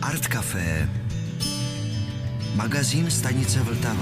Art Café, magazín stanice Vltava.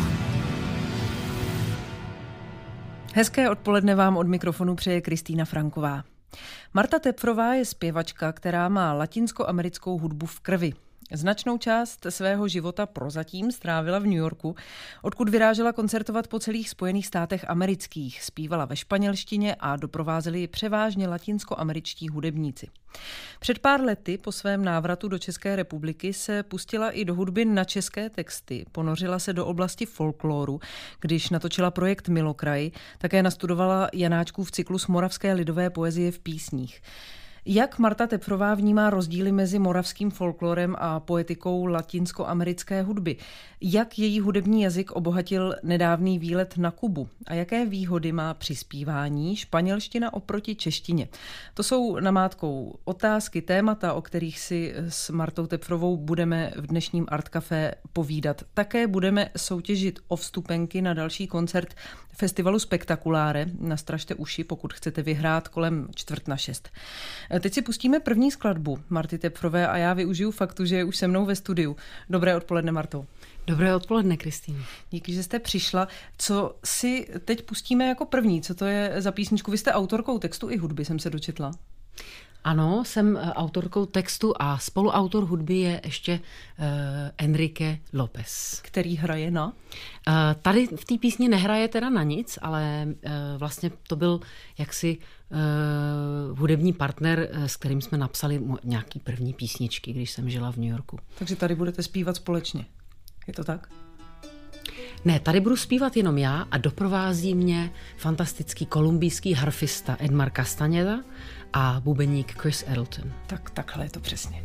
Hezké odpoledne vám od mikrofonu přeje Kristýna Franková. Marta Tepfrová je zpěvačka, která má latinskoamerickou hudbu v krvi. Značnou část svého života prozatím strávila v New Yorku, odkud vyrážela koncertovat po celých Spojených státech amerických. Zpívala ve španělštině a doprovázeli ji převážně latinskoameričtí hudebníci. Před pár lety po svém návratu do České republiky se pustila i do hudby na české texty. Ponořila se do oblasti folkloru, když natočila projekt Milokraj, také nastudovala Janáčkův cyklus moravské lidové poezie v písních. Jak Marta Tepfrová vnímá rozdíly mezi moravským folklorem a poetikou latinskoamerické hudby? Jak její hudební jazyk obohatil nedávný výlet na Kubu? A jaké výhody má při zpívání španělština oproti češtině? To jsou namátkou otázky, témata, o kterých si s Martou Tepfrovou budeme v dnešním Art Café povídat. Také budeme soutěžit o vstupenky na další koncert festivalu Spektakuláre. Nastražte uši, pokud chcete vyhrát kolem 5:45. Teď si pustíme první skladbu Marty Tepfrové a já využiju faktu, že je už se mnou ve studiu. Dobré odpoledne, Marto. Dobré odpoledne, Kristýno. Díky, že jste přišla. Co si teď pustíme jako první? Co to je za písničku? Vy jste autorkou textu i hudby, jsem se dočetla. Ano, jsem autorkou textu a spoluautor hudby je ještě Enrique López. Který hraje na? Tady v té písni nehraje teda na nic, ale vlastně to byl jaksi hudební partner, s kterým jsme napsali nějaký první písničky, když jsem žila v New Yorku. Takže tady budete zpívat společně. Je to tak? Ne, tady budu zpívat jenom já a doprovází mě fantastický kolumbijský harfista Edmar Castañeda a bubeník Chris Edelton. Tak takhle je to přesně.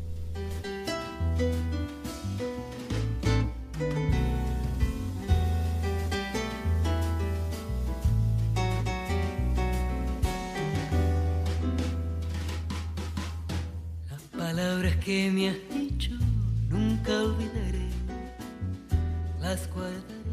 Las palabras que me has dicho nunca olvidaré. Las guardaré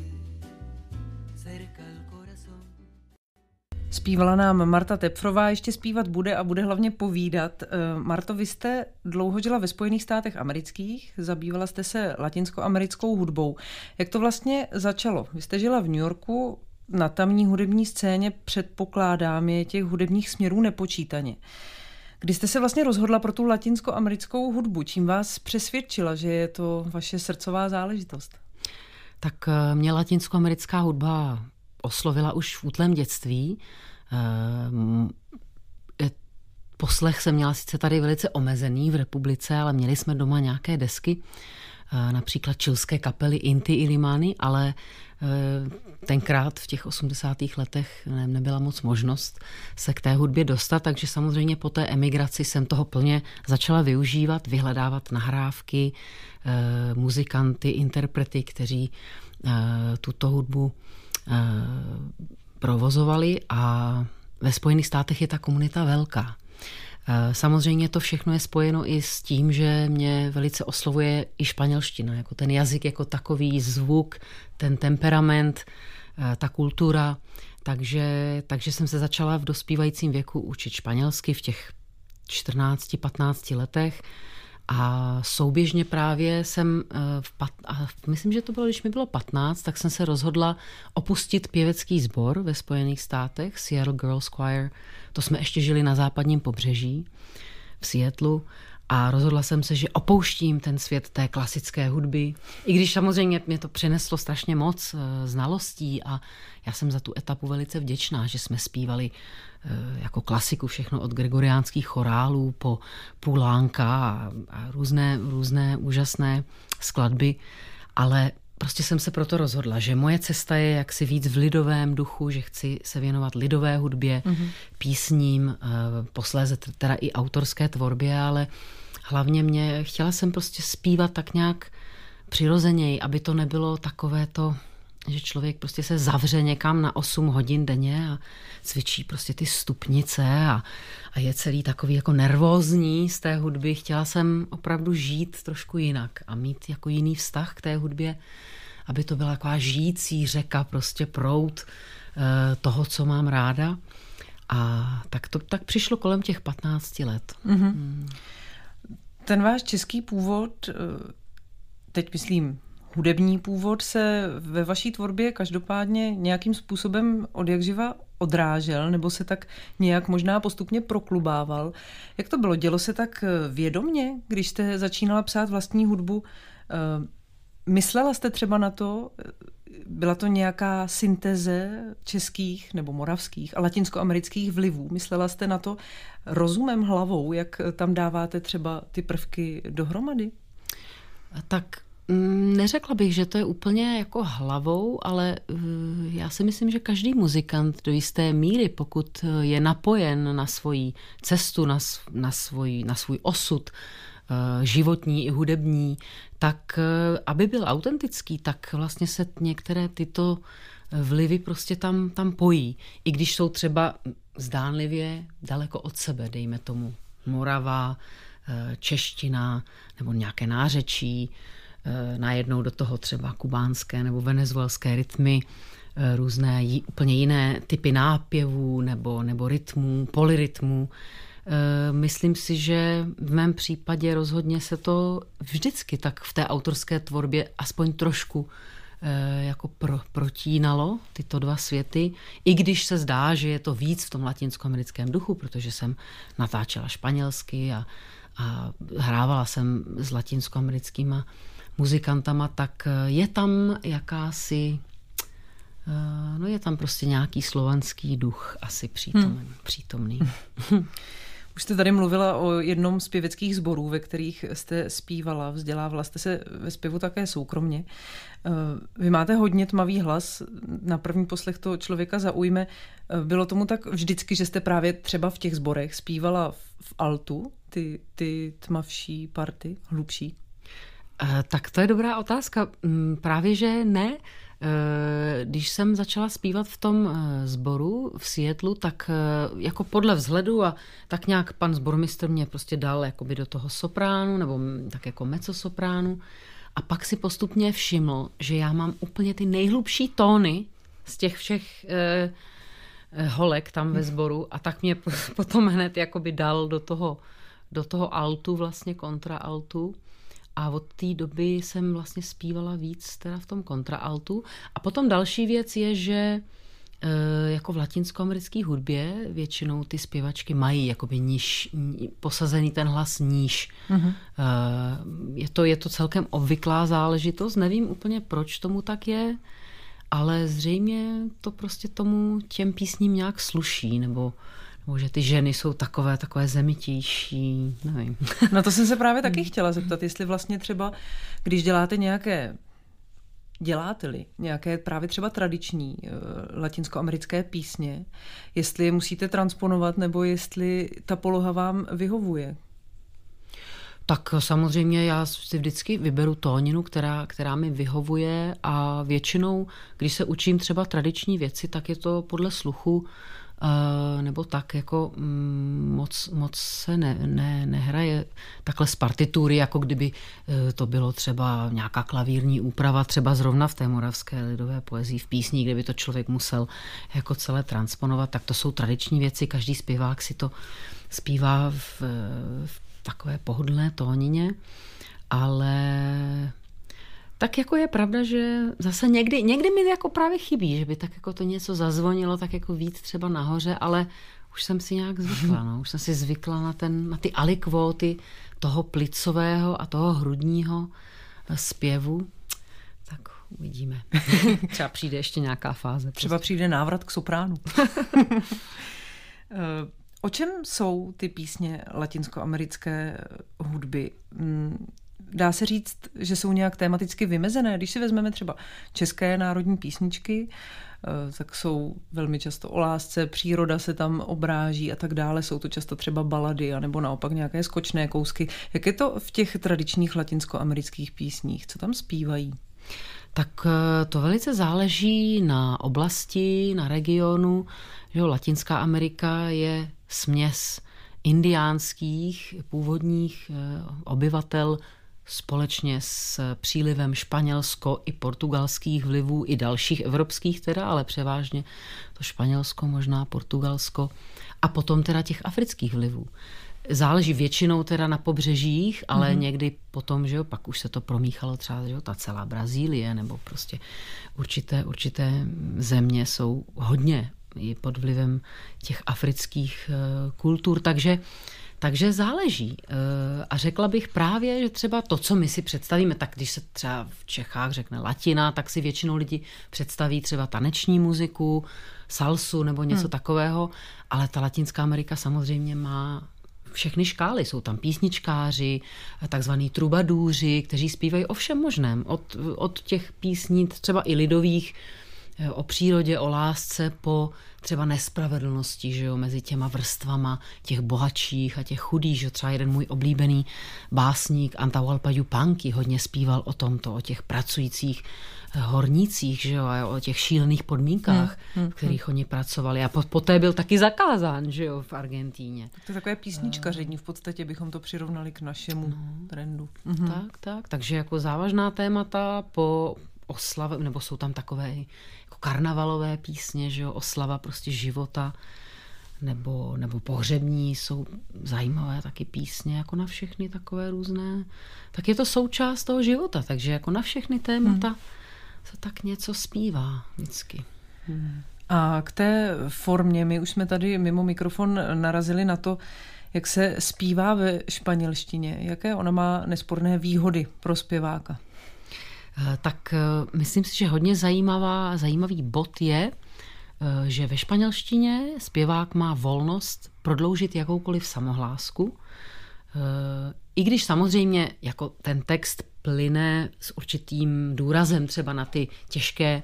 cerca al corazón. Zpívala nám Marta Tepfrová, ještě zpívat bude a bude hlavně povídat. Marto, vy jste dlouho žila ve Spojených státech amerických, zabývala jste se latinskoamerickou hudbou. Jak to vlastně začalo? Vy jste žila v New Yorku, na tamní hudební scéně, předpokládám, je těch hudebních směrů nepočítaně. Kdy jste se vlastně rozhodla pro tu latinskoamerickou hudbu? Čím vás přesvědčila, že je to vaše srdcová záležitost? Tak mě latinskoamerická hudba oslovila už v útlém dětství. Poslech jsem měla sice tady velice omezený v republice, ale měli jsme doma nějaké desky, například chilské kapely Inti Illimani, ale tenkrát v těch 80. letech nebyla moc možnost se k té hudbě dostat, takže samozřejmě po té emigraci jsem toho plně začala využívat, vyhledávat nahrávky, muzikanty, interprety, kteří tuto hudbu provozovali a ve Spojených státech je ta komunita velká. Samozřejmě to všechno je spojeno i s tím, že mě velice oslovuje i španělština, jako ten jazyk, jako takový zvuk, ten temperament, ta kultura. Takže jsem se začala v dospívajícím věku učit španělsky v těch 14-15 letech a souběžně právě jsem, myslím, že to bylo, když mi bylo 15, tak jsem se rozhodla opustit pěvecký sbor ve Spojených státech, Seattle Girls Choir. To jsme ještě žili na západním pobřeží v Seattlu a rozhodla jsem se, že opouštím ten svět té klasické hudby. I když samozřejmě mě to přineslo strašně moc znalostí a já jsem za tu etapu velice vděčná, že jsme zpívali jako klasiku všechno od gregoriánských chorálů po Pulánka a různé úžasné skladby, ale prostě jsem se proto rozhodla, že moje cesta je jaksi víc v lidovém duchu, že chci se věnovat lidové hudbě, písním, posléze teda i autorské tvorbě, ale hlavně chtěla jsem prostě zpívat tak nějak přirozeněji, aby to nebylo takové to, že člověk prostě se zavře někam na 8 hodin denně a cvičí prostě ty stupnice a je celý takový jako nervózní z té hudby. Chtěla jsem opravdu žít trošku jinak a mít jako jiný vztah k té hudbě, aby to byla taková žijící řeka, prostě proud toho, co mám ráda. A tak přišlo kolem těch 15 let. Mm-hmm. Ten váš český původ, teď myslím hudební původ, se ve vaší tvorbě každopádně nějakým způsobem odjakživa odrážel, nebo se tak nějak možná postupně proklubával. Jak to bylo? Dělo se tak vědomně, když jste začínala psát vlastní hudbu? Myslela jste třeba na to, byla to nějaká syntéze českých nebo moravských a latinskoamerických vlivů? Myslela jste na to rozumem, hlavou, jak tam dáváte třeba ty prvky dohromady? Tak neřekla bych, že to je úplně jako hlavou, ale já si myslím, že každý muzikant do jisté míry, pokud je napojen na svoji cestu, na svůj osud, životní i hudební, tak aby byl autentický, tak vlastně se některé tyto vlivy prostě tam pojí. I když jsou třeba zdánlivě daleko od sebe, dejme tomu Morava, čeština nebo nějaké nářečí, najednou do toho třeba kubánské nebo venezuelské rytmy, různé úplně jiné typy nápěvů nebo rytmů, polyrytmů. Myslím si, že v mém případě rozhodně se to vždycky tak v té autorské tvorbě aspoň trošku jako protínalo, tyto dva světy, i když se zdá, že je to víc v tom latinskoamerickém duchu, protože jsem natáčela španělsky a hrávala jsem s latinskoamerickýma muzikantama, tak je tam jakási, je tam prostě nějaký slovanský duch asi přítomný. Už jste tady mluvila o jednom z pěveckých sborů, ve kterých jste zpívala, vzdělávala jste se ve zpěvu také soukromně. Vy máte hodně tmavý hlas, na první poslech to člověka zaujme. Bylo tomu tak vždycky, že jste právě třeba v těch sborech zpívala v altu, ty tmavší party, hlubší? Tak to je dobrá otázka. Právě, že ne. Když jsem začala zpívat v tom sboru v Seattlu, tak jako podle vzhledu a tak nějak pan sbormistr mě prostě dal jakoby do toho sopránu nebo tak jako mezzosopránu a pak si postupně všiml, že já mám úplně ty nejhlubší tóny z těch všech holek tam ve sboru a tak mě potom hned jakoby dal do toho altu, vlastně kontraaltu. A od té doby jsem vlastně zpívala víc teda v tom kontraaltu. A potom další věc je, že jako v latinskoamerické hudbě většinou ty zpěvačky mají jakoby posazený ten hlas níž. Mm-hmm. Je to celkem obvyklá záležitost. Nevím úplně, proč tomu tak je, ale zřejmě to prostě těm písním nějak sluší, nebo že ty ženy jsou takové zemitější, nevím. Na to jsem se právě taky chtěla zeptat, jestli vlastně třeba, když děláte-li nějaké právě třeba tradiční latinskoamerické písně, jestli je musíte transponovat, nebo jestli ta poloha vám vyhovuje. Tak samozřejmě já si vždycky vyberu tóninu, která mi vyhovuje a většinou, když se učím třeba tradiční věci, tak je to podle sluchu, nebo tak jako moc se nehraje takhle z partitury, jako kdyby to bylo třeba nějaká klavírní úprava, třeba zrovna v té moravské lidové poezii v písni, kde by to člověk musel jako celé transponovat, tak to jsou tradiční věci, každý zpěvák si to zpívá v takové pohodlné tónině, ale tak jako je pravda, že zase někdy mi jako právě chybí, že by tak jako to něco zazvonilo tak jako víc třeba nahoře, ale už jsem si nějak zvykla, no. Už jsem si zvykla na ty alikvóty toho plicového a toho hrudního zpěvu. Tak uvidíme. Třeba přijde ještě nějaká fáze. Třeba přijde návrat k sopránu. O čem jsou ty písně latinskoamerické hudby? Dá se říct, že jsou nějak tematicky vymezené. Když si vezmeme třeba české národní písničky, tak jsou velmi často o lásce, příroda se tam obráží a tak dále. Jsou to často třeba balady, anebo naopak nějaké skočné kousky. Jak je to v těch tradičních latinskoamerických písních? Co tam zpívají? Tak to velice záleží na oblasti, na regionu. Latinská Amerika je směs indiánských původních obyvatel společně s přílivem španělsko i portugalských vlivů, i dalších evropských teda, ale převážně to Španělsko, možná Portugalsko a potom teda těch afrických vlivů. záleží většinou teda na pobřežích, ale někdy potom, že jo, pak už se to promíchalo třeba, že jo, ta celá Brazílie nebo prostě určité země jsou hodně i pod vlivem těch afrických kultur, takže záleží. A řekla bych právě, že třeba to, co my si představíme, tak když se třeba v Čechách řekne latina, tak si většinou lidi představí třeba taneční muziku, salsu nebo něco takového, ale ta Latinská Amerika samozřejmě má všechny škály. Jsou tam písničkáři, takzvaný trubadůři, kteří zpívají o všem možném. Od těch písní třeba i lidových, o přírodě, o lásce, po třeba nespravedlnosti, že jo, mezi těma vrstvama těch bohatších a těch chudých, že třeba jeden můj oblíbený básník Atahualpa Yupanqui hodně zpíval o tomto, o těch pracujících hornících, že jo, a o těch šílených podmínkách, v kterých oni pracovali. A poté byl taky zakázán, že jo, v Argentíně. To je takové písničkaření, v podstatě bychom to přirovnali k našemu trendu. Tak. Takže jako závažná témata po oslavě, nebo jsou tam takové jako karnavalové písně, že jo, oslava prostě života, nebo pohřební, jsou zajímavé taky písně, jako na všechny takové různé. Tak je to součást toho života, takže jako na všechny témata se tak něco zpívá vždycky. A k té formě, my už jsme tady mimo mikrofon narazili na to, jak se zpívá ve španělštině. Jaké ona má nesporné výhody pro zpěváka? Tak myslím si, že hodně zajímavý bod je, že ve španělštině zpěvák má volnost prodloužit jakoukoliv samohlásku, i když samozřejmě jako ten text plyne s určitým důrazem třeba na ty těžké,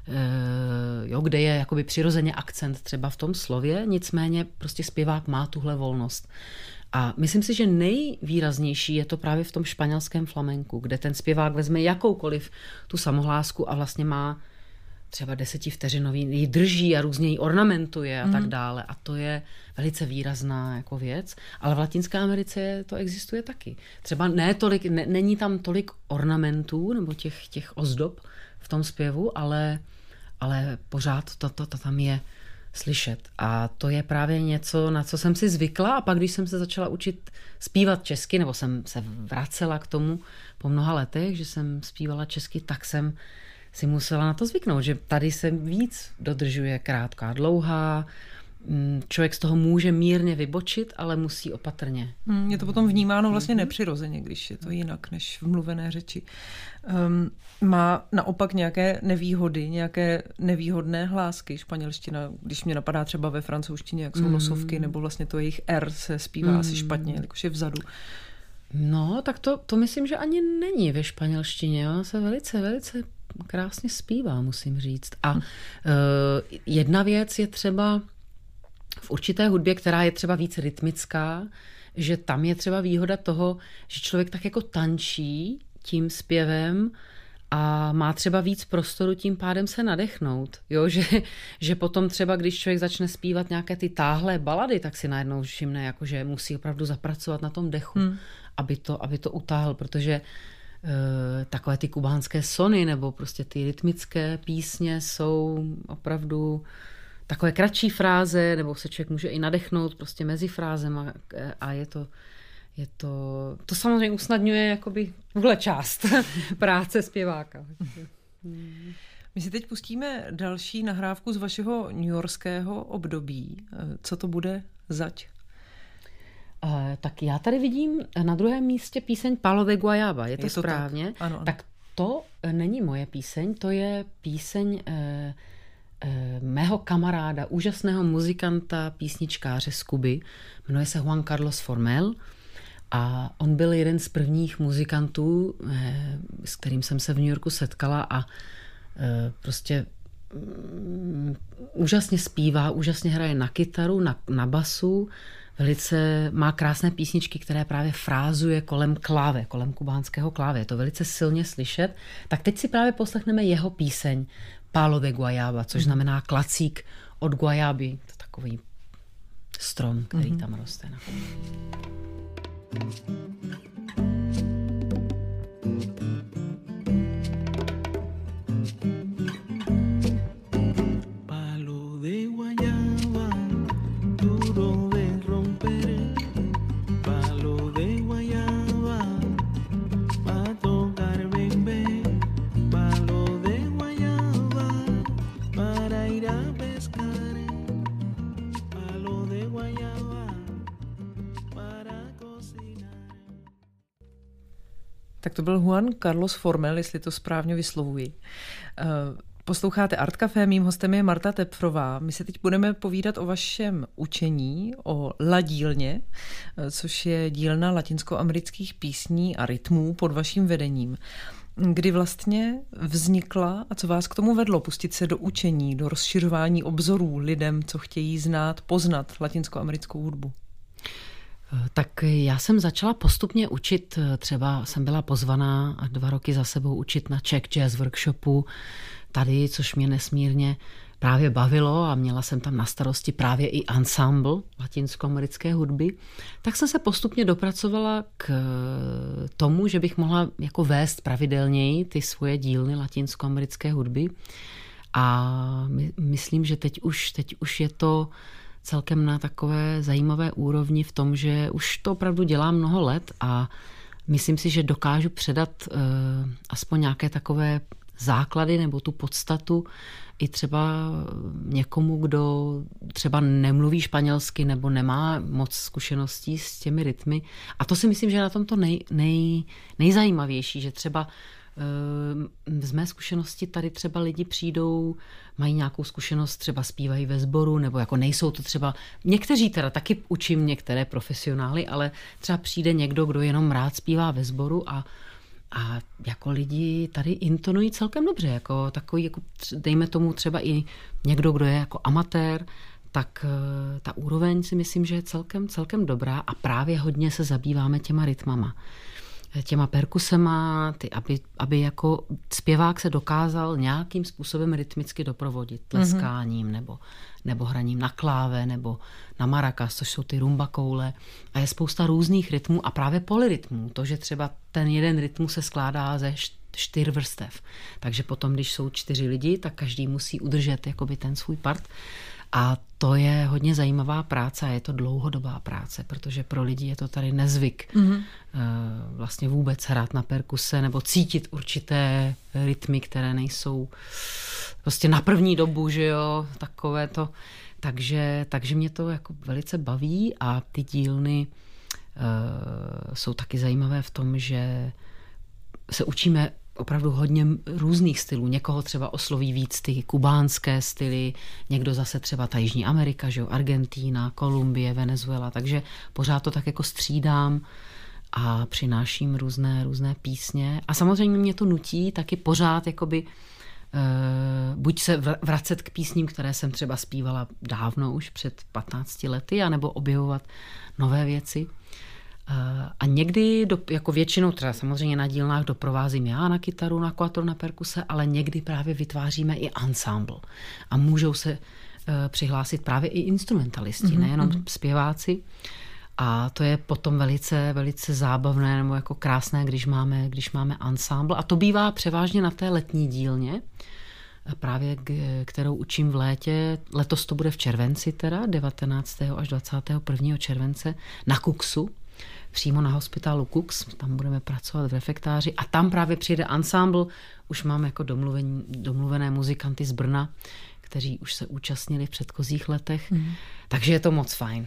kde je jakoby přirozeně akcent třeba v tom slově, nicméně prostě zpěvák má tuhle volnost. A myslím si, že nejvýraznější je to právě v tom španělském flamenku, kde ten zpěvák vezme jakoukoliv tu samohlásku a vlastně má třeba 10vteřinový, ji drží a různě ji ornamentuje a tak dále. A to je velice výrazná jako věc. Ale v Latinské Americe to existuje taky. Třeba není tam tolik ornamentů nebo těch ozdob v tom zpěvu, ale pořád to tam je slyšet. A to je právě něco, na co jsem si zvykla, a pak, když jsem se začala učit zpívat česky, nebo jsem se vracela k tomu po mnoha letech, že jsem zpívala česky, tak jsem si musela na to zvyknout, že tady se víc dodržuje krátká, dlouhá, člověk z toho může mírně vybočit, ale musí opatrně. Je to potom vnímáno vlastně nepřirozeně, když je to jinak než v mluvené řeči. Má naopak nějaké nevýhody, nějaké nevýhodné hlásky španělština, když mě napadá třeba ve francouzštině, jak jsou nosovky, nebo vlastně to jejich R se zpívá asi špatně, jakož je vzadu. No, tak to myslím, že ani není ve španělštině. Jo? Se velice, velice krásně zpívá, musím říct. A jedna věc je třeba v určité hudbě, která je třeba víc rytmická, že tam je třeba výhoda toho, že člověk tak jako tančí tím zpěvem a má třeba víc prostoru tím pádem se nadechnout. Jo? Že potom třeba, když člověk začne zpívat nějaké ty táhlé balady, tak si najednou všimne, jako, že musí opravdu zapracovat na tom dechu, aby to utáhl, protože takové ty kubánské sony nebo prostě ty rytmické písně jsou opravdu takové kratší fráze, nebo se člověk může i nadechnout prostě mezi frázema a to samozřejmě usnadňuje jakoby tuhle část práce zpěváka. My si teď pustíme další nahrávku z vašeho newyorského období. Co to bude zať? Tak já tady vidím na druhém místě píseň Palo de Guayaba, je to správně? Tak? Ano. Tak to není moje píseň, to je píseň mého kamaráda, úžasného muzikanta, písničkáře z Kuby, jmenuje se Juan Carlos Formel a on byl jeden z prvních muzikantů, s kterým jsem se v New Yorku setkala a prostě úžasně zpívá, úžasně hraje na kytaru, na basu, velice má krásné písničky, které právě frázuje kolem kláve, kolem kubánského kláve. Je to velice silně slyšet. Tak teď si právě poslechneme jeho píseň Palo de Guayaba, což znamená klacík od guajáby. To je takový strom, který tam roste. Palo de guayaba, duro de romper, Tak to byl Juan Carlos Formel, jestli to správně vyslovuji. Posloucháte Art Café, mým hostem je Marta Tepfrová. My se teď budeme povídat o vašem učení, o La dílně, což je dílna latinskoamerických písní a rytmů pod vaším vedením. Kdy vlastně vznikla a co vás k tomu vedlo pustit se do učení, do rozšiřování obzorů lidem, co chtějí znát, poznat latinskoamerickou hudbu? Tak já jsem začala postupně učit, třeba jsem byla pozvaná 2 roky za sebou učit na Czech Jazz Workshopu tady, což mě nesmírně právě bavilo a měla jsem tam na starosti právě i ensemble latinskoamerické hudby, tak jsem se postupně dopracovala k tomu, že bych mohla jako vést pravidelněji ty svoje dílny latinskoamerické hudby a myslím, že teď už je to celkem na takové zajímavé úrovni v tom, že už to opravdu dělám mnoho let a myslím si, že dokážu předat aspoň nějaké takové základy nebo tu podstatu i třeba někomu, kdo třeba nemluví španělsky nebo nemá moc zkušeností s těmi rytmy. A to si myslím, že je na tom to nejzajímavější, že třeba z mé zkušenosti tady třeba lidi přijdou, mají nějakou zkušenost, třeba zpívají ve sboru, nebo jako nejsou to třeba, někteří teda taky učím některé profesionály, ale třeba přijde někdo, kdo jenom rád zpívá ve sboru a jako lidi tady intonují celkem dobře, jako takový, jako dejme tomu třeba i někdo, kdo je jako amatér, tak ta úroveň si myslím, že je celkem dobrá a právě hodně se zabýváme těma rytmama, těma perkusema, aby jako zpěvák se dokázal nějakým způsobem rytmicky doprovodit, tleskáním nebo hraním na kláve nebo na maracas, což jsou ty rumba koule. A je spousta různých rytmů a právě polyrytmů. To, že třeba ten jeden rytmus se skládá ze 4 vrstev. Takže potom, když jsou 4 lidi, tak každý musí udržet jakoby ten svůj part. A to je hodně zajímavá práce a je to dlouhodobá práce, protože pro lidi je to tady nezvyk vlastně vůbec hrát na perkuse nebo cítit určité rytmy, které nejsou prostě na první dobu, že jo, takové to. Takže mě to jako velice baví a ty dílny jsou taky zajímavé v tom, že se učíme opravdu hodně různých stylů. Někoho třeba osloví víc ty kubánské styly, někdo zase třeba ta Jižní Amerika, že jo, Argentína, Kolumbie, Venezuela, takže pořád to tak jako střídám a přináším různé písně. A samozřejmě mě to nutí taky pořád jakoby buď se vracet k písním, které jsem třeba zpívala dávno už před 15 lety, anebo objevovat nové věci. A někdy, jako většinou třeba samozřejmě na dílnách doprovázím já na kytaru, na quattro, na perkuse, ale někdy právě vytváříme i ensemble. A můžou se přihlásit právě i instrumentalisti, nejenom zpěváci. A to je potom velice, velice zábavné nebo jako krásné, když máme ensemble. A to bývá převážně na té letní dílně, právě kterou učím v létě. Letos to bude v červenci teda, 19. až 21. července na Kuxu, přímo na hospitálu Kux, tam budeme pracovat v refektáři a tam právě přijde ensemble, už mám jako domluvené muzikanty z Brna, kteří už se účastnili v předchozích letech, takže je to moc fajn.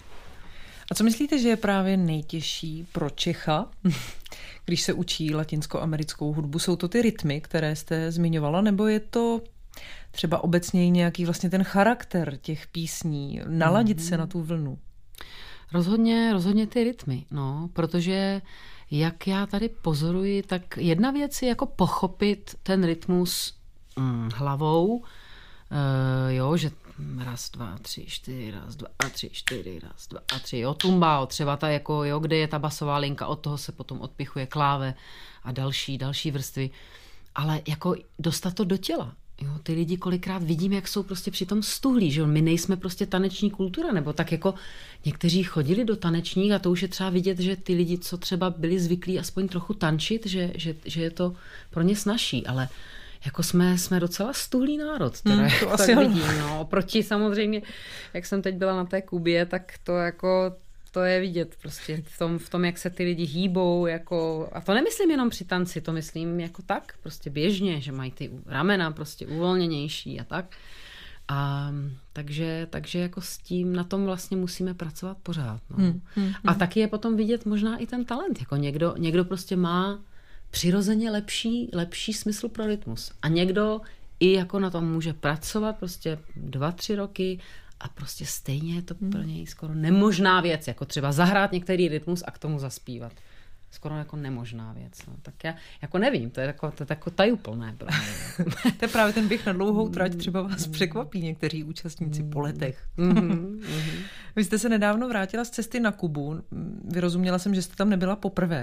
A co myslíte, že je právě nejtěžší pro Čecha, když se učí latinskoamerickou hudbu? Jsou to ty rytmy, které jste zmiňovala, nebo je to třeba obecně nějaký vlastně ten charakter těch písní, naladit se na tu vlnu? Rozhodně ty rytmy, no, protože jak já tady pozoruji, tak jedna věc je jako pochopit ten rytmus hlavou, jo, že 1, 2, 3, 4, 1, 2, 3, 4, 1, 2, 3, jo, tumbao, třeba ta jako, jo, kde je ta basová linka, od toho se potom odpichuje kláve a další vrstvy, ale jako dostat to do těla. Jo, ty lidi kolikrát vidím, jak jsou prostě přitom stuhlí, že my nejsme prostě taneční kultura, nebo tak jako někteří chodili do tanečních a to už je třeba vidět, že ty lidi, co třeba byli zvyklí aspoň trochu tančit, že je to pro ně snazší, ale jako jsme docela stuhlý národ, teda, to tak asi vidím, no, proti samozřejmě, jak jsem teď byla na té Kubě, tak to jako to je vidět prostě v tom, jak se ty lidi hýbou, jako, a to nemyslím jenom při tanci, to myslím jako tak, prostě běžně, že mají ty ramena prostě uvolněnější a tak. A takže jako s tím na tom vlastně musíme pracovat pořád. No. A taky je potom vidět možná i ten talent, jako někdo prostě má přirozeně lepší smysl pro rytmus. A někdo i jako na tom může pracovat prostě 2-3 roky a prostě stejně je to pro něj skoro nemožná věc, jako třeba zahrát některý rytmus a k tomu zaspívat. Skoro jako nemožná věc. No. Tak já jako nevím, to je jako tajuplné. To je právě ten běh na dlouhou trať, třeba vás překvapí někteří účastníci po letech. Vy jste se nedávno vrátila z cesty na Kubu. Vyrozuměla jsem, že jste tam nebyla poprvé.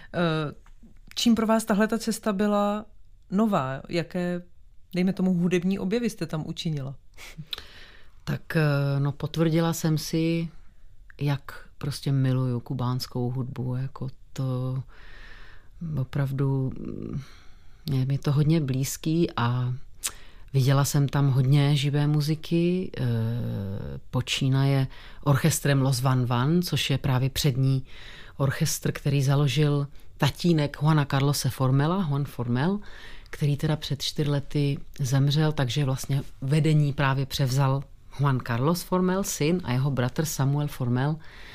Čím pro vás tahle ta cesta byla nová? Jaké, dejme tomu, hudební objevy jste tam učinila? Tak no, potvrdila jsem si, jak prostě miluju kubánskou hudbu, jako to opravdu je mi to hodně blízký a viděla jsem tam hodně živé muziky, počínaje orchestrem Los Van Van, což je právě přední orchestr, který založil tatínek Juana Carlose Formela, Juan Formel, který teda před 4 lety zemřel, takže vlastně vedení právě převzal Juan Carlos Formel, syn, a jeho bratr Samuel Formel.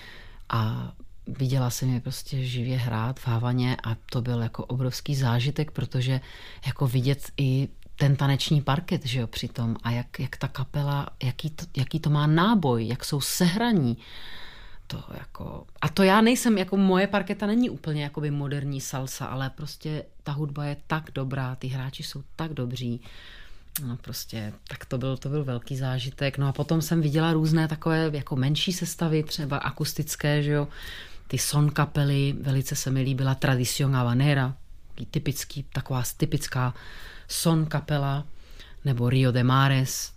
A viděla jsem je prostě živě hrát v Havaně a to byl jako obrovský zážitek, protože jako vidět i ten taneční parket, že jo, přitom a jak ta kapela, jaký to má náboj, jak jsou sehraní. To jako, a to já nejsem, jako moje parketa není úplně jakoby moderní salsa, ale prostě ta hudba je tak dobrá, ty hráči jsou tak dobří. No prostě, tak to byl velký zážitek. No a potom jsem viděla různé takové jako menší sestavy, třeba akustické, že jo, ty son kapely, velice se mi líbila Tradición Habanera, taková typická son kapela, nebo Rio de Mares.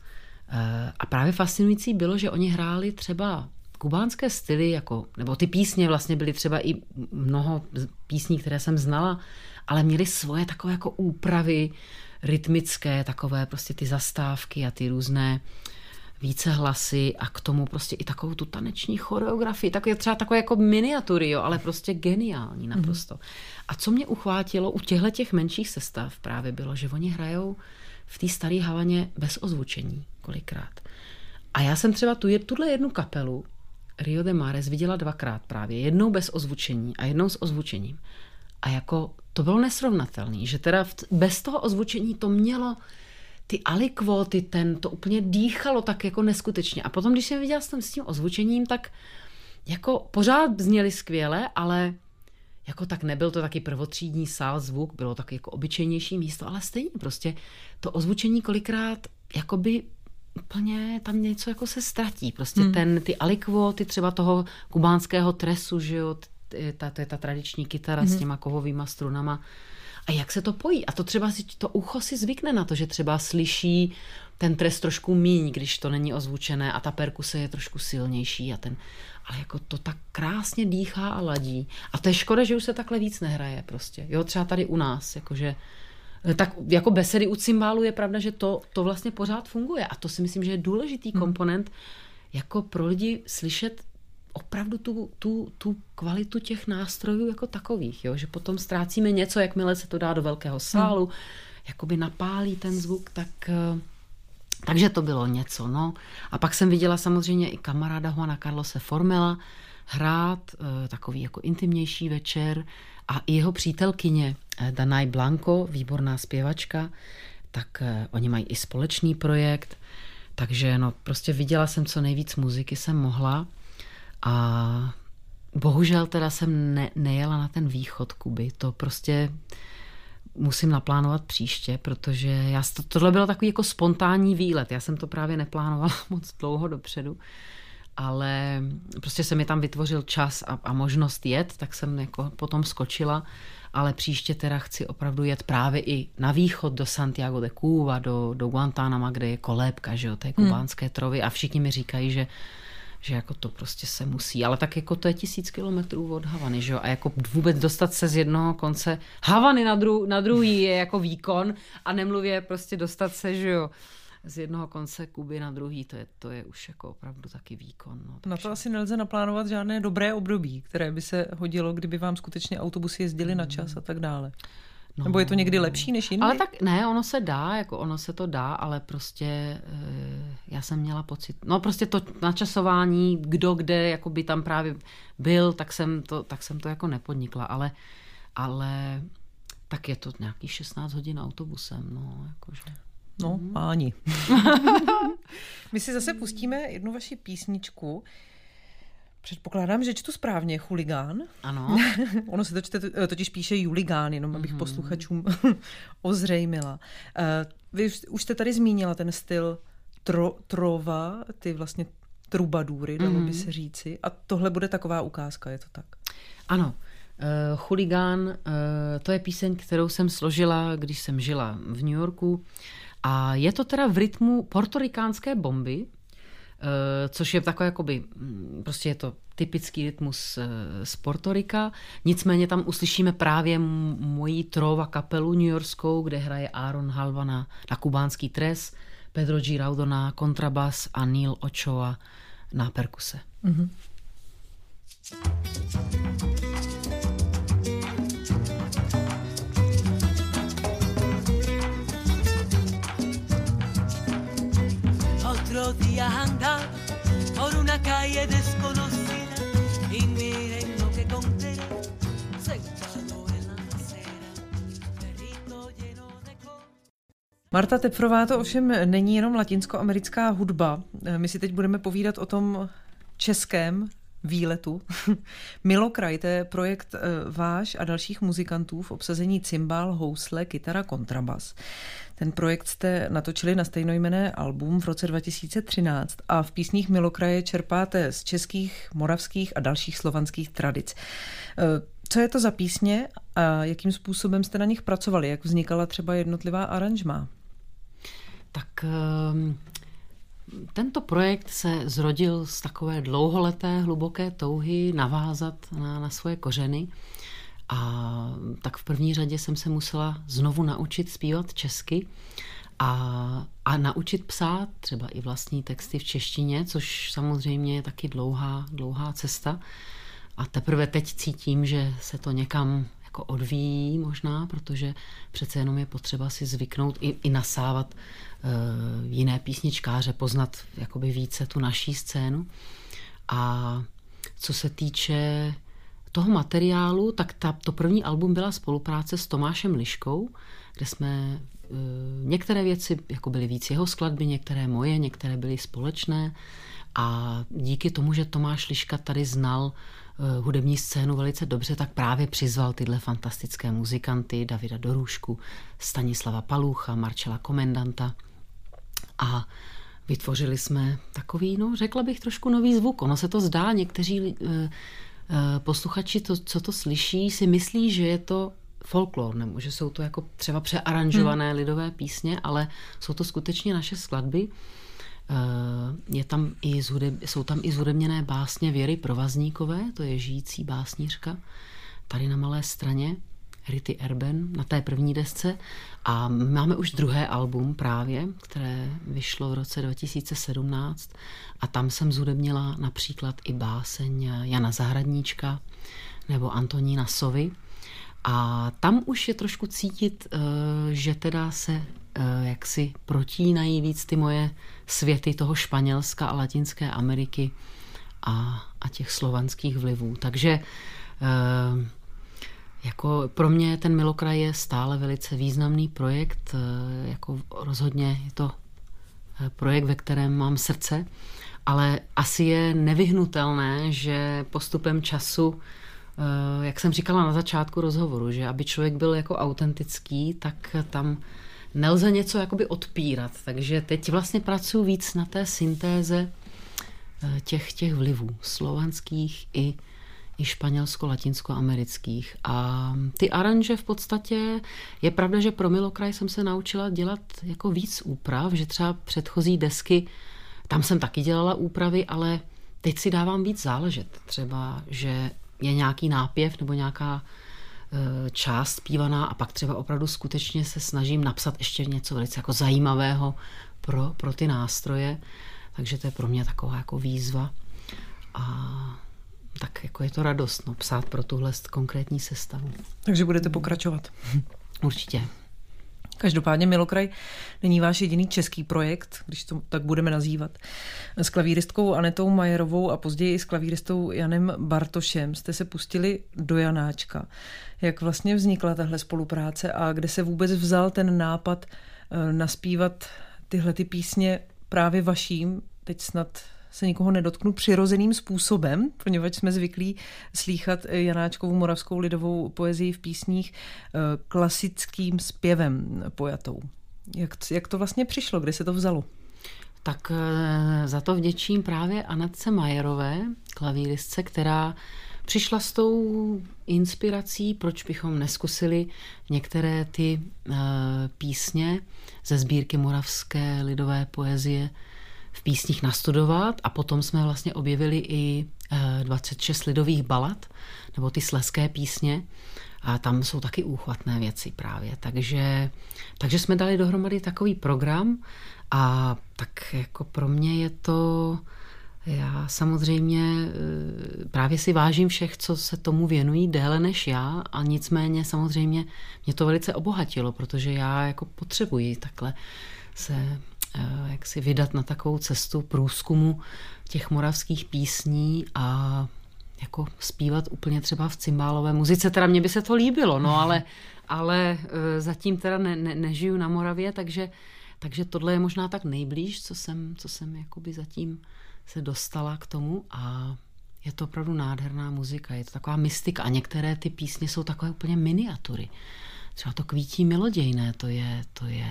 A právě fascinující bylo, že oni hráli třeba kubánské styly, jako, nebo ty písně vlastně byly třeba i mnoho písní, které jsem znala, ale měly svoje takové jako úpravy rytmické, takové prostě ty zastávky a ty různé vícehlasy a k tomu prostě i takovou tu taneční choreografii, třeba takové jako miniatury, jo, ale prostě geniální naprosto. A co mě uchvátilo u těch menších sestav právě bylo, že oni hrajou v té staré Havaně bez ozvučení kolikrát. A já jsem třeba tuhle jednu kapelu Rio de Mares viděla 2krát právě. Jednou bez ozvučení a jednou s ozvučením. A jako to bylo nesrovnatelný, že teda bez toho ozvučení to mělo ty alikvóty, to úplně dýchalo tak jako neskutečně. A potom, když jsem viděla s tím ozvučením, tak jako pořád zněli skvěle, ale jako tak nebyl to taky prvotřídní sál, zvuk, bylo taky jako obyčejnější místo, ale stejně prostě to ozvučení kolikrát jakoby úplně tam něco jako se ztratí. Prostě ty alikvóty třeba toho kubánského tresu, že jo, to je ta tradiční kytara s těma kovovýma strunama. A jak se to pojí? A to třeba to ucho si zvykne na to, že třeba slyší ten tres trošku míň, když to není ozvučené a ta perkuse je trošku silnější ale jako to tak krásně dýchá a ladí. A to je škoda, že už se takhle víc nehraje prostě. Jo, třeba tady u nás, jakože tak jako besedy u cymbálu je pravda, že to vlastně pořád funguje a to si myslím, že je důležitý komponent jako pro lidi slyšet opravdu tu kvalitu těch nástrojů jako takových, jo? Že potom ztrácíme něco, jakmile se to dá do velkého sálu, jakoby napálí ten zvuk, takže to bylo něco, no. A pak jsem viděla samozřejmě i kamaráda Juana Carlose Formela hrát takový jako intimnější večer a i jeho přítelkyně Danai Blanco, výborná zpěvačka, tak oni mají i společný projekt, takže no prostě viděla jsem co nejvíc muziky jsem mohla. A bohužel teda jsem nejela na ten východ Kuby. To prostě musím naplánovat příště, protože tohle bylo takový jako spontánní výlet. Já jsem to právě neplánovala moc dlouho dopředu, ale prostě se mi tam vytvořil čas a možnost jet, tak jsem jako potom skočila, ale příště teda chci opravdu jet právě i na východ do Santiago de Cuba, do Guantánama, kde je kolébka, že jo, té kubánské trovy a všichni mi říkají, že jako to prostě se musí, ale tak jako to je 1000 kilometrů od Havany, že jo, a jako vůbec dostat se z jednoho konce Havany na druhý je jako výkon a nemluvě prostě dostat se, že jo, z jednoho konce Kuby na druhý, to je už jako opravdu taky výkon. No, na to asi nelze naplánovat žádné dobré období, které by se hodilo, kdyby vám skutečně autobusy jezdily na čas a tak dále. No, nebo je to někdy lepší než jindy? Ale tak ne, ono se to dá, ale prostě já jsem měla pocit, no prostě to načasování, kdo kde jakoby tam právě byl, tak jsem to jako nepodnikla, ale Tak je to nějakých 16 hodin autobusem, no, jakože. No, páni. My si zase pustíme jednu vaši písničku. Předpokládám, že čtu správně, Chuligán. Ano. Ono se totiž píše Juligán, jenom abych posluchačům ozřejmila. Vy už jste tady zmínila ten styl trova, ty vlastně trubadůry, dalo by se říci. A tohle bude taková ukázka, je to tak? Ano. Chuligán, to je píseň, kterou jsem složila, když jsem žila v New Yorku. A je to teda v rytmu portorikánské bomby, což je takové jakoby, prostě je to typický rytmus z Portorika. Nicméně tam uslyšíme právě moji trova kapelu newyorskou, kde hraje Aaron Halva na kubánský tres, Pedro Giraudo na kontrabas a Neil Ochoa na perkuse. Mm-hmm. Otro día andaba por una calle desconocida y miren lo que encontré sentado en la acera, perrito lleno de cosas. Marta Tepfrová to ovšem není jenom latinskoamerická hudba. My si teď budeme povídat o tom českém výletu. Milokraj, to je projekt váš a dalších muzikantů v obsazení cymbál, housle, kytara, kontrabas. Ten projekt jste natočili na stejnojmenné album v roce 2013 a v písních Milokraje čerpáte z českých, moravských a dalších slovanských tradic. Co je to za písně a jakým způsobem jste na nich pracovali? Jak vznikala třeba jednotlivá aranžmá? Tak tento projekt se zrodil z takové dlouholeté, hluboké touhy navázat na svoje kořeny. A tak v první řadě jsem se musela znovu naučit zpívat česky a naučit psát třeba i vlastní texty v češtině, což samozřejmě je taky dlouhá cesta. A teprve teď cítím, že se to někam jako odvíjí možná, protože přece jenom je potřeba si zvyknout i nasávat jiné písničkáře, poznat jakoby více tu naší scénu. A co se týče toho materiálu, tak to první album byla spolupráce s Tomášem Liškou, kde jsme některé věci jako byly víc jeho skladby, některé moje, některé byly společné a díky tomu, že Tomáš Liška tady znal hudební scénu velice dobře, tak právě přizval tyhle fantastické muzikanty, Davida Dorůšku, Stanislava Palucha, Marcela Komendanta a vytvořili jsme takový, no řekla bych trošku nový zvuk. Ono se to zdá, někteří posluchači, co to slyší, si myslí, že je to folklor, nebo že jsou to jako třeba přearanžované lidové písně, ale jsou to skutečně naše skladby. Jsou tam i zhudebněné básně Věry Provazníkové, to je žijící básnířka, tady na Malé Straně, Rity Erben, na té první desce. A máme už druhé album právě, které vyšlo v roce 2017 a tam jsem zhudebnila například i báseň Jana Zahradníčka nebo Antonína Sovy. A tam už je trošku cítit, že teda se jaksi protínají víc ty moje světy toho Španělska a Latinské Ameriky a těch slovanských vlivů. Takže jako pro mě ten Milokraj je stále velice významný projekt, jako rozhodně je to projekt, ve kterém mám srdce, ale asi je nevyhnutelné, že postupem času, jak jsem říkala na začátku rozhovoru, že aby člověk byl jako autentický, tak tam nelze něco jakoby odpírat. Takže teď vlastně pracuji víc na té syntéze těch vlivů slovanských i španělsko-latinsko-amerických. A ty aranže v podstatě, je pravda, že pro Milokraj jsem se naučila dělat jako víc úprav, že třeba předchozí desky, tam jsem taky dělala úpravy, ale teď si dávám víc záležet. Třeba, že je nějaký nápěv nebo nějaká část zpívaná a pak třeba opravdu skutečně se snažím napsat ještě něco velice jako zajímavého pro ty nástroje. Takže to je pro mě taková jako výzva. A tak jako je to radost, psát pro tuhle konkrétní sestavu. Takže budete pokračovat. Určitě. Každopádně Milokraj není váš jediný český projekt, když to tak budeme nazývat. S klavíristkou Anetou Majerovou a později i s klavíristou Janem Bartošem jste se pustili do Janáčka. Jak vlastně vznikla tahle spolupráce a kde se vůbec vzal ten nápad naspívat tyhle ty písně právě vaším, teď snad se nikoho nedotknu, přirozeným způsobem, poněvadž jsme zvyklí slýchat Janáčkovou moravskou lidovou poezii v písních klasickým zpěvem pojatou. Jak to vlastně přišlo? Kde se to vzalo? Tak za to vděčím právě Anetce Majerové, klavíristce, která přišla s tou inspirací, proč bychom neskusili některé ty písně ze sbírky moravské lidové poezie v písních nastudovat, a potom jsme vlastně objevili i 26 lidových balad, nebo ty slezské písně, a tam jsou taky úchvatné věci právě. Takže jsme dali dohromady takový program a tak jako pro mě je to, já samozřejmě právě si vážím všech, co se tomu věnují déle než já, a nicméně samozřejmě mě to velice obohatilo, protože já jako potřebuji takhle se jak si vydat na takovou cestu průzkumu těch moravských písní a jako zpívat úplně třeba v cimbálové muzice. Teda mně by se to líbilo, no ale zatím teda nežiju na Moravě, takže tohle je možná tak nejblíž, co jsem jakoby zatím se dostala k tomu, a je to opravdu nádherná muzika, je to taková mystika a některé ty písně jsou takové úplně miniatury. Třeba to Kvítí milodějné, to je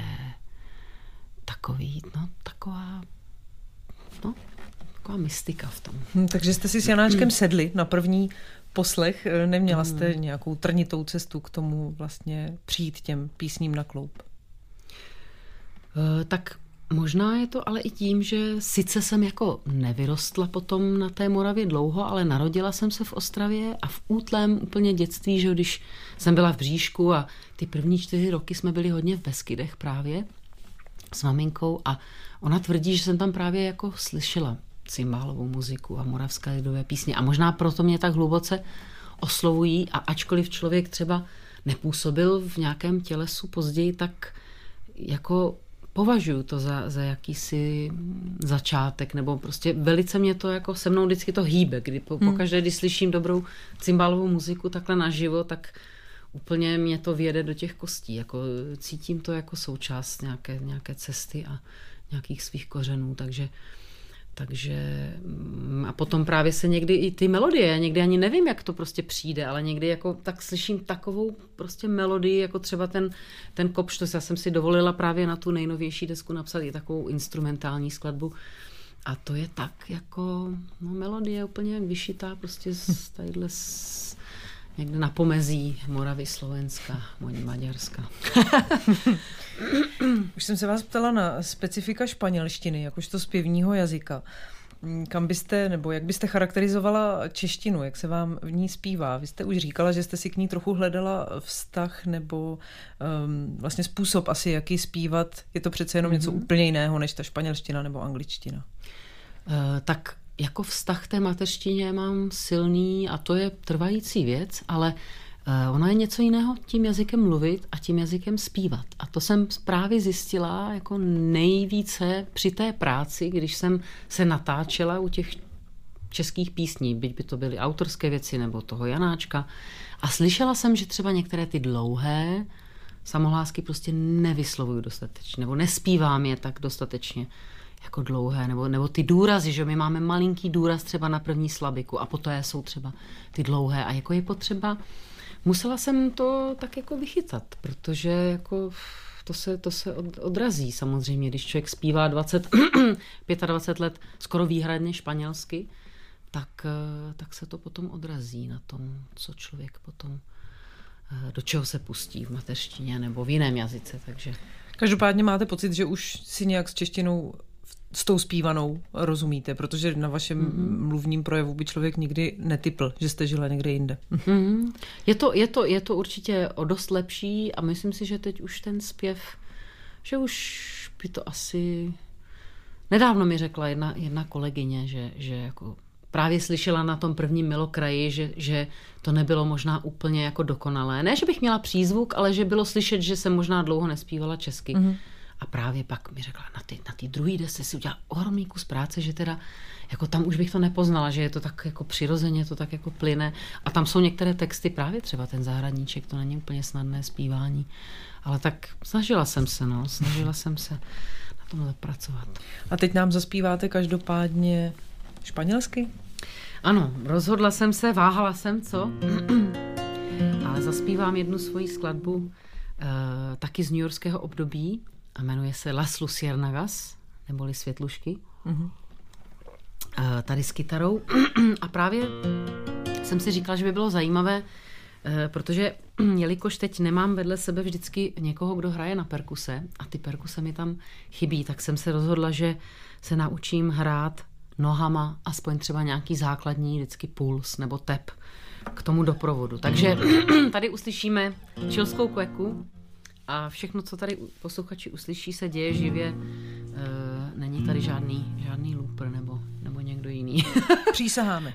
takový, taková mystika v tom. Takže jste si s Janáčkem sedli na první poslech, neměla jste nějakou trnitou cestu k tomu vlastně přijít těm písním na kloub? Tak možná je to ale i tím, že sice jsem jako nevyrostla potom na té Moravě dlouho, ale narodila jsem se v Ostravě a v útlém úplně dětství, že když jsem byla v bříšku a ty první 4 roky jsme byli hodně v Beskydech právě s maminkou, a ona tvrdí, že jsem tam právě jako slyšela cimbálovou muziku a moravské lidové písně, a možná proto mě tak hluboce oslovují, a ačkoliv člověk třeba nepůsobil v nějakém tělesu později, tak jako považuji to za jakýsi začátek, nebo prostě velice mě to jako se mnou vždycky to hýbe, kdy pokaždé, když slyším dobrou cimbálovou muziku takhle naživo, tak úplně mě to vjede do těch kostí, jako cítím to jako součást nějaké cesty a nějakých svých kořenů, takže a potom právě se někdy i ty melodie, já někdy ani nevím, jak to prostě přijde, ale někdy jako tak slyším takovou prostě melodii, jako třeba ten Kopš, já jsem si dovolila právě na tu nejnovější desku napsat i takovou instrumentální skladbu, a to je tak jako melodie úplně jak vyšitá prostě někde na pomezí Moravy, Slovenska, Maďarska. Už jsem se vás ptala na specifika španělštiny, jakožto zpěvního jazyka. Kam byste, nebo jak byste charakterizovala češtinu, jak se vám v ní zpívá? Vy jste už říkala, že jste si k ní trochu hledala vztah nebo vlastně způsob asi, jak ji zpívat. Je to přece jenom něco úplně jiného, než ta španělština nebo angličtina. Tak jako vztah té mateřštině mám silný, a to je trvající věc, ale ono je něco jiného tím jazykem mluvit a tím jazykem zpívat. A to jsem právě zjistila jako nejvíce při té práci, když jsem se natáčela u těch českých písní, byť by to byly autorské věci nebo toho Janáčka. A slyšela jsem, že třeba některé ty dlouhé samohlásky prostě nevyslovuju dostatečně, nebo nespívám je tak dostatečně jako dlouhé, nebo ty důrazy, že my máme malinký důraz třeba na první slabiku a poté jsou třeba ty dlouhé, a jako je potřeba, musela jsem to tak jako vychytat, protože jako to se odrazí samozřejmě, když člověk zpívá 25 let skoro výhradně španělsky, tak se to potom odrazí na tom, co člověk potom, do čeho se pustí v mateřštině nebo v jiném jazyce, takže. Každopádně máte pocit, že už si nějak s češtinou s tou zpívanou rozumíte, protože na vašem mluvním projevu by člověk nikdy netypl, že jste žila někde jinde. Je to určitě o dost lepší, a myslím si, že teď už ten zpěv, že už by to asi. Nedávno mi řekla jedna kolegyně, že jako právě slyšela na tom prvním Milokraji, že to nebylo možná úplně jako dokonalé. Ne, že bych měla přízvuk, ale že bylo slyšet, že jsem možná dlouho nespívala česky. A právě pak mi řekla, na té druhé desce si udělala ohromný kus práce, že teda jako tam už bych to nepoznala, že je to tak jako přirozeně, to tak jako plyne. A tam jsou některé texty, právě třeba ten Zahradníček, to není úplně snadné zpívání. Ale tak snažila jsem se na tom zapracovat. A teď nám zaspíváte každopádně španělsky? Ano, rozhodla jsem se, váhala jsem, co? Ale zaspívám jednu svoji skladbu taky z newyorského období a jmenuje se Las Luciérnagas, neboli Světlušky. Tady s kytarou. A právě jsem si říkala, že by bylo zajímavé, protože jelikož teď nemám vedle sebe vždycky někoho, kdo hraje na perkuse a ty perkuse mi tam chybí, tak jsem se rozhodla, že se naučím hrát nohama aspoň třeba nějaký základní vždycky puls nebo tep k tomu doprovodu. Takže tady uslyšíme chilskou kveku a všechno, co tady posluchači uslyší, se děje živě. Není tady žádný looper nebo někdo jiný. Přísaháme.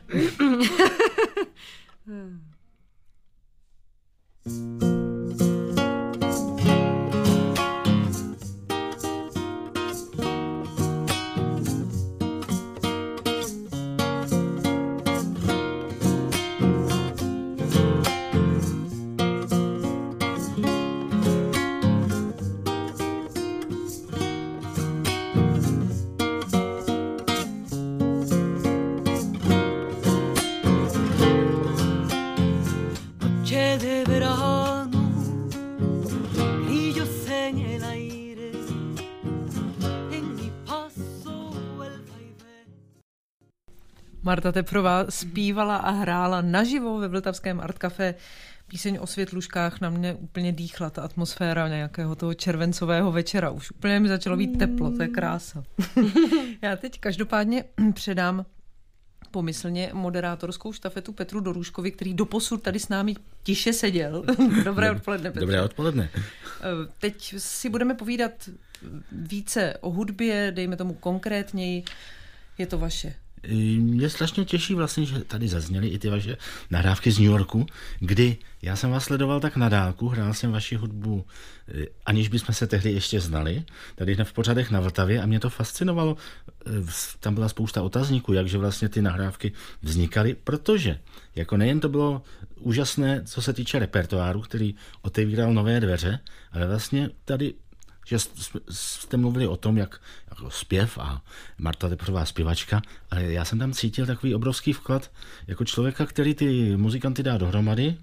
Marta Tepfrová zpívala a hrála naživo ve Vltavském Art Café píseň o Světluškách. Na mě úplně dýchla ta atmosféra nějakého toho červencového večera. Už úplně mi začalo být teplo, to je krása. Já teď každopádně předám pomyslně moderátorskou štafetu Petru Dorůškovi, který doposud tady s námi tiše seděl. Dobré odpoledne, Petře. Dobré odpoledne. Teď si budeme povídat více o hudbě, dejme tomu konkrétněji. Je to vaše. Mě strašně těší vlastně, že tady zazněly i ty vaše nahrávky z New Yorku, kdy já jsem vás sledoval tak na dálku, hrál jsem vaši hudbu, aniž bychom se tehdy ještě znali, tady v pořadech na Vltavě a mě to fascinovalo. Tam byla spousta otazníků, jakže vlastně ty nahrávky vznikaly, protože jako nejen to bylo úžasné, co se týče repertoáru, který otevíral nové dveře, ale vlastně tady že jste mluvili o tom, jak jako zpěv a Marta Tepfrová zpěvačka, ale já jsem tam cítil takový obrovský vklad jako člověka, který ty muzikanty dá dohromady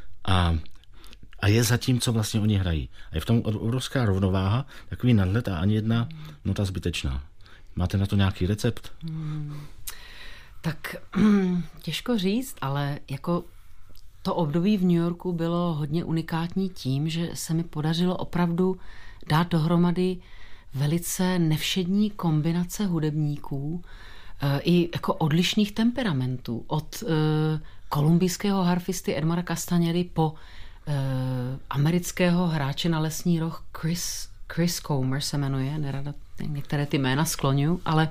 a je za tím, co vlastně oni hrají. A je v tom obrovská rovnováha, takový nadhled a ani jedna nota zbytečná. Máte na to nějaký recept? Tak těžko říct, ale jako to období v New Yorku bylo hodně unikátní tím, že se mi podařilo opravdu dát dohromady velice nevšední kombinace hudebníků i jako odlišných temperamentů. Od kolumbijského harfisty Edmara Castañedy po amerického hráče na lesní roh Chris Comer se jmenuje, nerada některé ty jména skloňuji, ale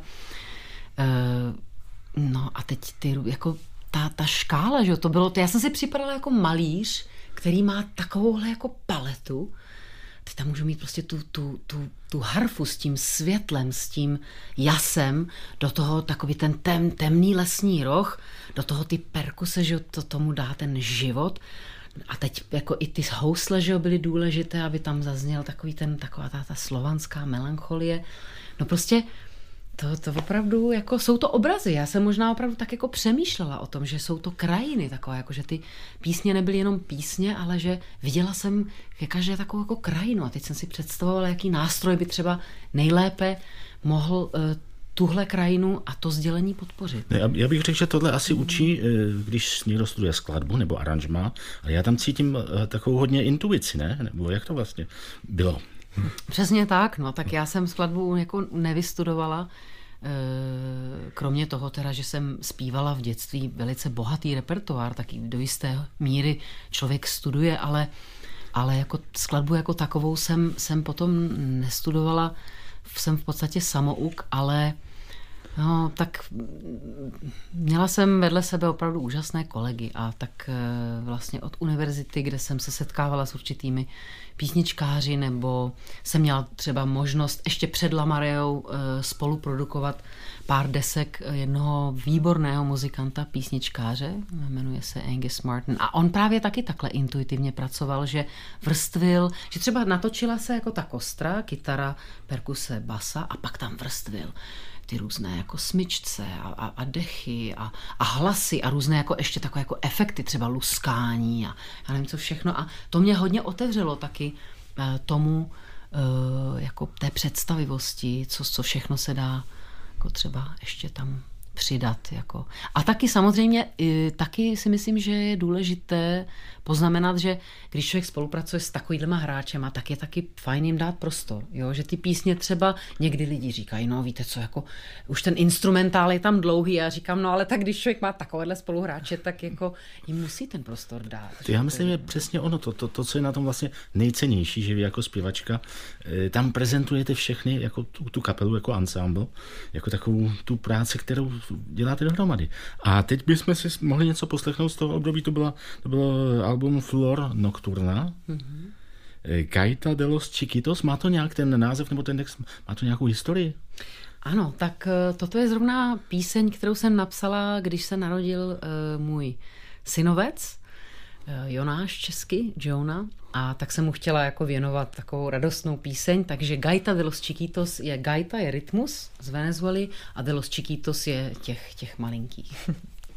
no a teď ty jako ta škála, že to bylo, já jsem si připadala jako malíř, který má takovouhle jako paletu. Teď tam můžu mít prostě tu harfu s tím světlem, s tím jasem, do toho takový ten temný lesní roh, do toho ty perkuse, že to tomu dá ten život. A teď jako i ty housle, že byly důležité, aby tam zazněl taková ta slovanská melancholie. No prostě to opravdu, jako jsou to obrazy. Já jsem možná opravdu tak jako přemýšlela o tom, že jsou to krajiny takové, jako že ty písně nebyly jenom písně, ale že viděla jsem každé takovou jako krajinu a teď jsem si představovala, jaký nástroj by třeba nejlépe mohl tuhle krajinu a to sdělení podpořit. Já bych řekl, že tohle asi učí, když někdo studuje skladbu nebo aranžma, ale já tam cítím takovou hodně intuici, ne? Nebo jak to vlastně bylo? Přesně tak, no tak já jsem skladbu jako nevystudovala, kromě toho teda, že jsem zpívala v dětství velice bohatý repertoár, taky do jisté míry člověk studuje, ale jako skladbu jako takovou jsem potom nestudovala, jsem v podstatě samouk, ale No, tak měla jsem vedle sebe opravdu úžasné kolegy a tak vlastně od univerzity, kde jsem se setkávala s určitými písničkáři, nebo jsem měla třeba možnost ještě před Lamareou spoluprodukovat pár desek jednoho výborného muzikanta, písničkáře, jmenuje se Angus Martin. A on právě taky takhle intuitivně pracoval, že vrstvil, že třeba natočila se jako ta kostra, kytara, perkuse, basa a pak tam vrstvil ty různé jako smyčce a dechy a hlasy a různé jako ještě takové jako efekty, třeba luskání a já nevím co všechno. A to mě hodně otevřelo taky tomu jako té představivosti, co všechno se dá jako třeba ještě tam přidat. Jako. A taky samozřejmě, taky si myslím, že je důležité poznamenat, že když člověk spolupracuje s takovýhlema hráčema, tak je taky fajn jim dát prostor. Jo? Že ty písně třeba někdy lidi říkají, no víte co, jako už ten instrumentál je tam dlouhý a já říkám, no ale tak když člověk má takovéhle spoluhráče, tak jako jim musí ten prostor dát. To já myslím, je přesně ono, to, co je na tom vlastně nejcennější, že vy jako zpěvačka tam prezentujete všechny, jako tu kapelu, jako ensemble, jako takovou tu práci, kterou děláte dohromady. A teď bychom si mohli něco poslechnout z toho období, to bylo album Flor Nocturna. Gaita de los Chiquitos, má to nějak ten název nebo ten text, má to nějakou historii? Ano, tak toto je zrovna píseň, kterou jsem napsala, když se narodil můj synovec, Jonáš česky, Jonah, a tak jsem mu chtěla jako věnovat takovou radostnou píseň, takže Gaita de los Chiquitos je gaita, je rytmus z Venezuely a de los Chiquitos je těch malinkých.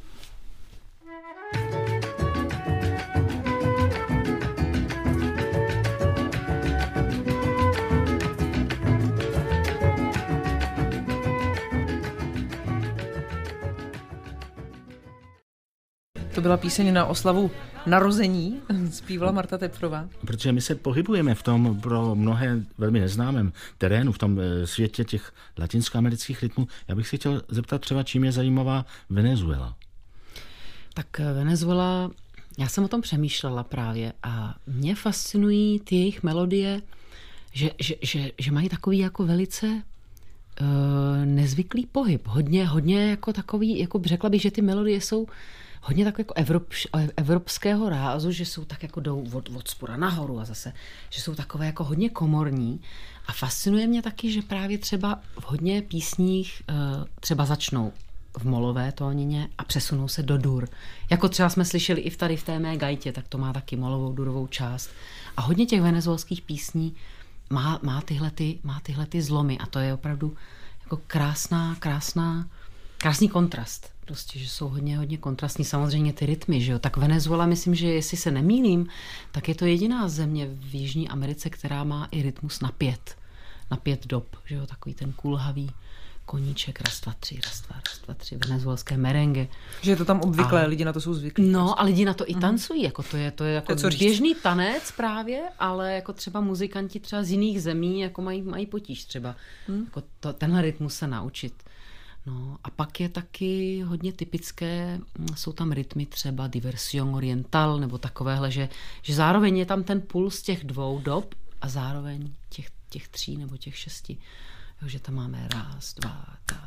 To byla píseň na oslavu narození, zpívala Marta Tepfrová. Protože my se pohybujeme v tom pro mnohé velmi neznámém terénu, v tom světě těch latinskoamerických rytmů. Já bych si chtěl zeptat třeba, čím je zajímavá Venezuela. Tak Venezuela, já jsem o tom přemýšlela právě a mě fascinují ty jejich melodie, že mají takový jako velice nezvyklý pohyb. Hodně jako takový, jako řekla bych, že ty melodie jsou hodně tak jako evropského rázu, že jsou tak jako jdou od spora nahoru a zase, že jsou takové jako hodně komorní. A fascinuje mě taky, že právě třeba v hodně písních třeba začnou v molové tónině a přesunou se do dur. Jako třeba jsme slyšeli i tady v té mé gaitě, tak to má taky molovou durovou část. A hodně těch venezuelských písní má tyhle ty zlomy a to je opravdu jako krásný kontrast. Prostě, že jsou hodně kontrastní. Samozřejmě ty rytmy, že jo. Tak Venezuela, myslím, že jestli se nemýlím, tak je to jediná země v Jižní Americe, která má i rytmus na 5 dob, že jo. Takový ten kulhavý koníček, raz, dva, tři, venezuelské merengue. Že je to tam obvyklé, lidi na to jsou zvyklí. No a lidi na to i tancují, jako to je jako běžný tanec právě, ale jako třeba muzikanti třeba z jiných zemí jako mají potíž třeba jako tenhle rytmus se naučit. No a pak je taky hodně typické, jsou tam rytmy třeba diversion oriental nebo takovéhle, že zároveň je tam ten puls těch 2 dob a zároveň těch 3 nebo těch 6. Jo, že tam máme raz, dva,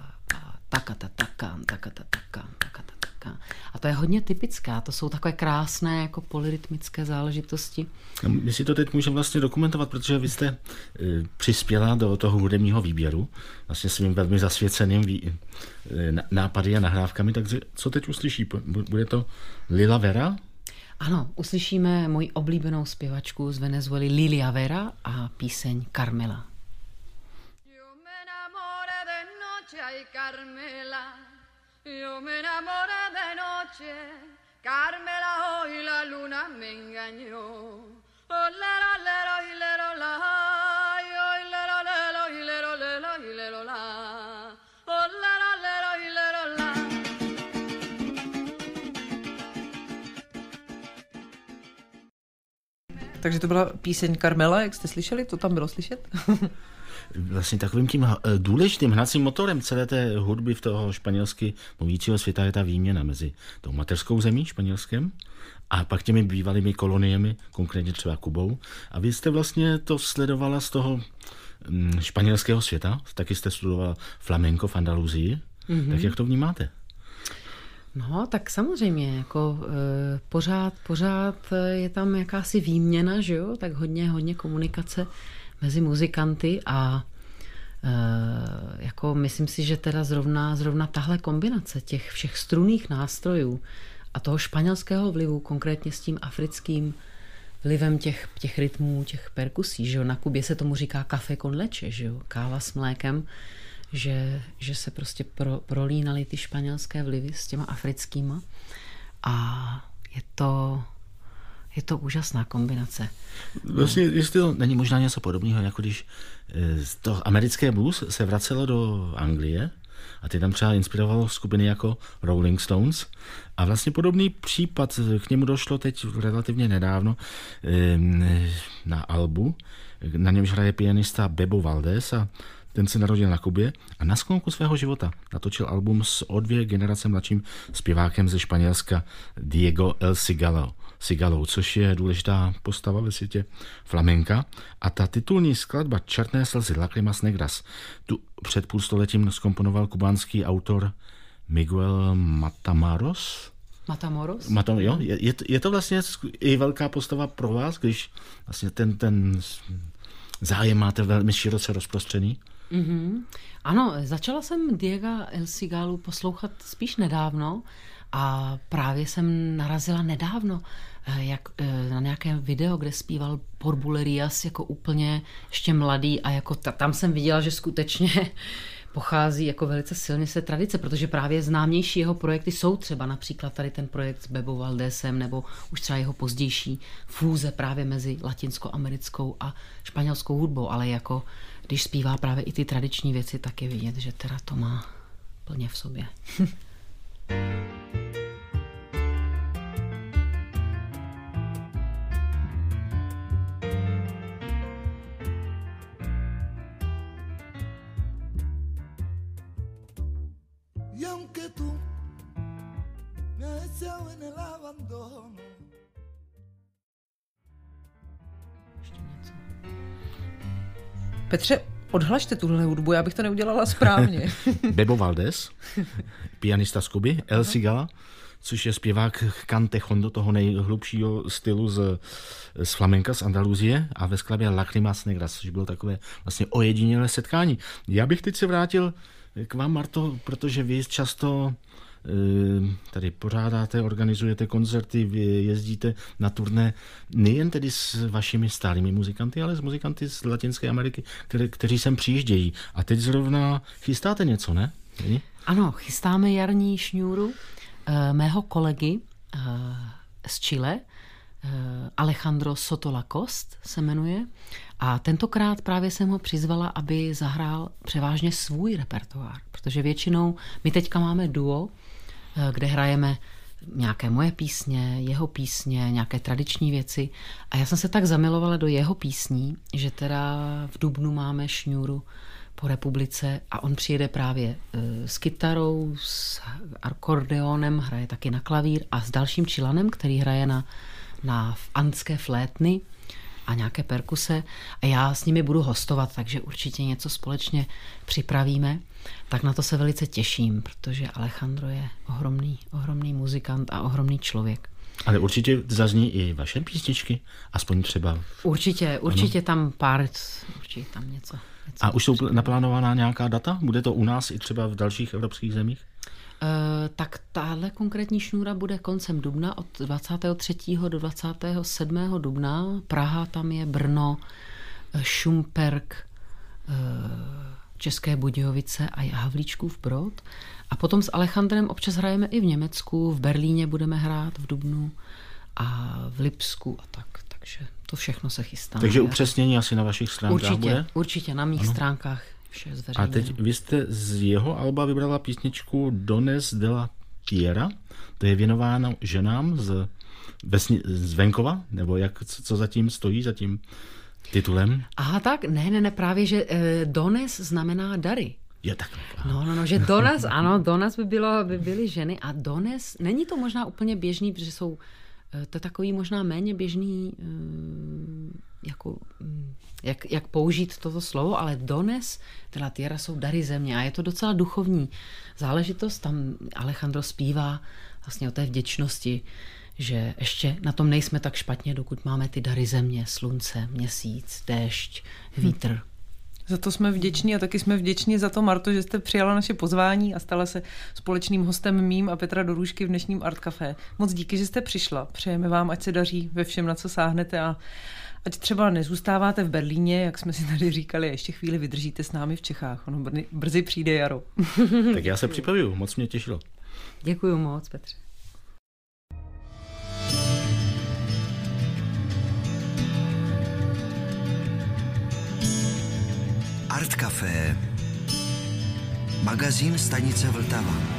taka. A to je hodně typické. To jsou takové krásné jako polyrytmické záležitosti. My si to teď můžeme vlastně dokumentovat, protože vy jste přispěla do toho hudebního výběru vlastně svým velmi zasvěceným nápady a nahrávkami, takže co teď uslyší? Bude to Lila Vera? Ano, uslyšíme moji oblíbenou zpěvačku z Venezuely Lilia Vera a píseň Carmela. Ay, Carmela, yo me enamoré de noche, Carmela, hoy la luna me engañó. Oh, lero, lero, lero, la, oh, lero, lero, lero, lero, lero, la, oh, lero, lero, lero, la. Takže to byla píseň Carmela, jak jste slyšeli, to tam bylo slyšet? Vlastně takovým tím důležitým hnacím motorem celé té hudby v toho španělsky mluvícího světa je ta výměna mezi tou mateřskou zemí, Španělskem, a pak těmi bývalými koloniemi, konkrétně třeba Kubou. A vy jste vlastně to sledovala z toho španělského světa, taky jste studovala flamenco v Andaluzii. Tak jak to vnímáte? No, tak samozřejmě, jako pořád je tam jakási výměna, že jo, tak hodně komunikace mezi muzikanty a jako myslím si, že teda zrovna tahle kombinace těch všech strunných nástrojů a toho španělského vlivu, konkrétně s tím africkým vlivem těch rytmů, těch perkusí, že jo, na Kubě se tomu říká café con leche, že jo, káva s mlékem, že se prostě prolínaly ty španělské vlivy s těma africkýma a je to úžasná kombinace. Vlastně, jestli to není možná něco podobného, jako když to americké blues se vracelo do Anglie a ty tam třeba inspirovalo skupiny jako Rolling Stones a vlastně podobný případ, k němu došlo teď relativně nedávno na albu, na němž hraje pianista Bebo Valdés a ten se narodil na Kubě a na sklonku svého života natočil album s o 2 generace mladším zpěvákem ze Španělska Diego El Cigalou, což je důležitá postava ve světě flamenka. A ta titulní skladba Černé slzy, Lágrimas Negras, tu před půlstoletím zkomponoval kubánský autor Miguel Matamoros. Jo? Je to vlastně i velká postava pro vás, když vlastně ten zájem máte velmi široce rozprostřený? Mm-hmm. Ano, začala jsem Diega El Cigalu poslouchat spíš nedávno a právě jsem narazila nedávno na nějaké video, kde zpíval Por Bulerías jako úplně ještě mladý a jako tam jsem viděla, že skutečně pochází jako velice silně se tradice, protože právě známější jeho projekty jsou třeba například tady ten projekt s Bebo Valdésem nebo už třeba jeho pozdější fúze právě mezi latinskoamerickou a španělskou hudbou, ale jako když zpívá právě i ty tradiční věci, tak je vidět, že teda to má plně v sobě. Petře, odhlašte tuhle hudbu, já bych to neudělala správně. Bebo Valdés, pianista z Kuby, El Cigala, což je zpěvák cante hondo, toho nejhlubšího stylu z flamenka z Andaluzie a ve skladbě Lágrimas Negras, což bylo takové vlastně ojedinělé setkání. Já bych teď se vrátil k vám, Marto, protože vy často tady pořádáte, organizujete koncerty, vy jezdíte na turné nejen tedy s vašimi stálými muzikanty, ale s muzikanty z Latinské Ameriky, kteří sem přijíždějí. A teď zrovna chystáte něco, ne? Ano, chystáme jarní šňůru mého kolegy z Chile, Alejandro Soto Lacoste se jmenuje. A tentokrát právě jsem ho přizvala, aby zahrál převážně svůj repertoár, protože většinou my teďka máme duo, kde hrajeme nějaké moje písně, jeho písně, nějaké tradiční věci. A já jsem se tak zamilovala do jeho písní, že teda v dubnu máme šňůru po republice a on přijede právě s kytarou, s akordeonem, hraje taky na klavír a s dalším Chilanem, který hraje na andské flétny a nějaké perkuse a já s nimi budu hostovat, takže určitě něco společně připravíme. Tak na to se velice těším, protože Alejandro je ohromný muzikant a ohromný člověk. Ale určitě zazní i vaše písničky, aspoň třeba. Určitě tam určitě tam něco. A už jsou naplánovaná nějaká data? Bude to u nás i třeba v dalších evropských zemích? Tak tahle konkrétní šňůra bude koncem dubna od 23. do 27. dubna. Praha tam je, Brno, Šumperk, České Budějovice a Havlíčkův Brod. A potom s Alejandrem občas hrajeme i v Německu, v Berlíně budeme hrát v dubnu a v Lipsku a tak. Takže to všechno se chystá. Takže upřesnění asi na vašich stránkách bude? Určitě, na mých stránkách vše zveřejněno. A teď vy jste z jeho alba vybrala písničku Dones de la Tierra. To je věnováno ženám z venkova? Nebo co zatím stojí, za tím titulem? Aha, tak? Ne, právě, že Dones znamená dary. Je tak. No, že Dones, ano, Dones by byly ženy a Dones, není to možná úplně běžný, protože to je takový možná méně běžný jako, jak použít toto slovo, ale dones de la tierra jsou dary země a je to docela duchovní záležitost. Tam Alejandro zpívá vlastně o té vděčnosti, že ještě na tom nejsme tak špatně, dokud máme ty dary země, slunce, měsíc, déšť, vítr. Za to jsme vděční a taky jsme vděční za to, Marto, že jste přijala naše pozvání a stala se společným hostem mým a Petra Dorůžky v dnešním Art Café. Moc díky, že jste přišla. Přejeme vám, ať se daří ve všem, na co sáhnete a ať třeba nezůstáváte v Berlíně, jak jsme si tady říkali, ještě chvíli vydržíte s námi v Čechách. Ono brzy přijde jaro. Tak já se připravuju, moc mě těšilo. Děkuju moc, Petře. Art Café, magazín stanice Vltava.